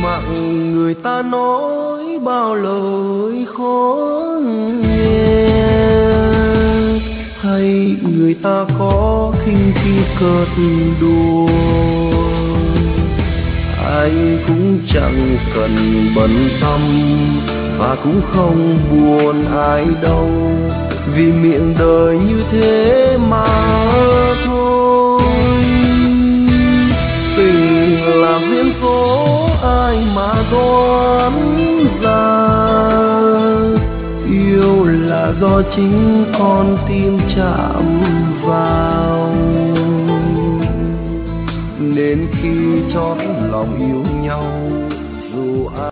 mặn người ta nói bao lời khó nghe, hay người ta có khinh khi cợt đùa. Anh cũng chẳng cần bận tâm và cũng không buồn ai đâu, vì miệng đời như thế mà thôi. Tình là duyên số ai mà đoán ra, yêu là do chính con tim chạm vào. Nên khi chót lòng yêu nhau